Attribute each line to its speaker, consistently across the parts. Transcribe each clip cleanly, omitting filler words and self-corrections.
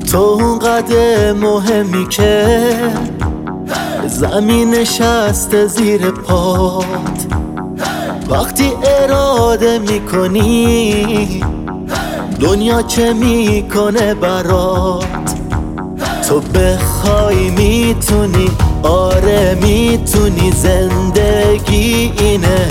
Speaker 1: تو اونقدر مهمی که زمین نشسته زیر پات. وقتی اراده میکنی دنیا چه میکنه برات. تو بخوای میتونی، آره میتونی، زندگی اینه.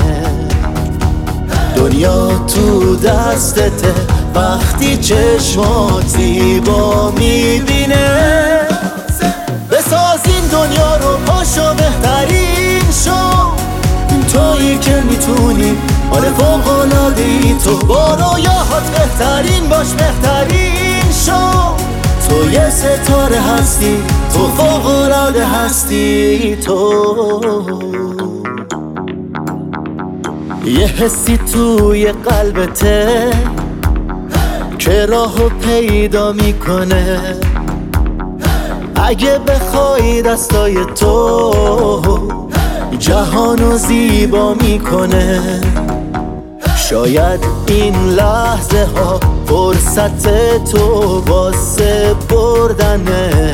Speaker 1: دنیا تو دستته وقتی چشمات زیبا میبینه. بساز این دنیا رو، پاشو بهترین شو. تویی که میتونی، آره فوق‌العاده‌ای. تو با رویاهات بهترین باش، بهترین شو. تو یه ستاره هستی، تو فوق‌العاده هستی. تو یه حسی توی قلبته که راهو پیدا میکنه. اگه بخوای دستای تو جهانو زیبا میکنه. شاید این لحظه ها فرصت تو واسه بردنه.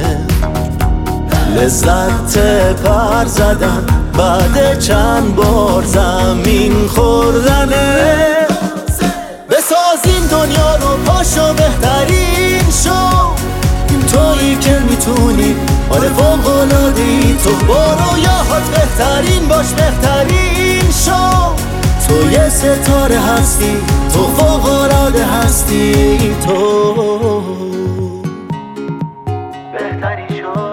Speaker 1: لذت پر زدن بعد چند بار زمین خوردنه. بساز این دنیا رو، پاشو بهترین شو. تویی که میتونی، آره فوق‌العاده‌ای. تو با رویاهات بهترین باش، بهترین شو. تو یه ستاره هستی، تو فوق‌العاده هستی. تو بهترین شو.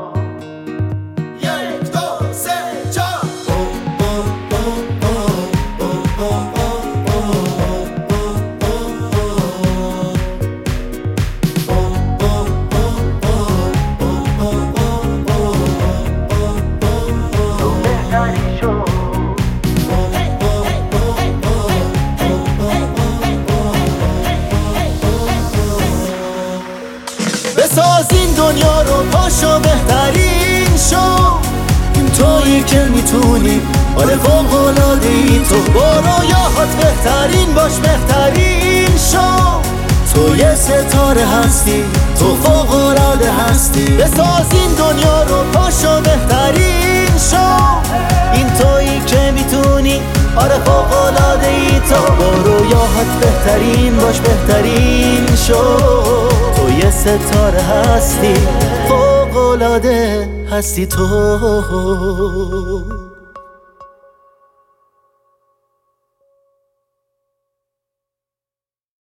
Speaker 1: بساز این دنیا رو، پاشو بهترین شو. تویی که میتونی، آره فوق‌العاده‌ای. تو با رویاهات بهترین باش، بهترین شو. تو یه ستاره هستی، تو فوق‌العاده هستی. بساز این دنیا رو، پاشو بهترین شو. این تویی که میتونی، آره فوق‌العاده‌ای. تو با رویاهات بهترین باش، بهترین شو. یه ستاره هستی، فوق‌العاده هستی تو.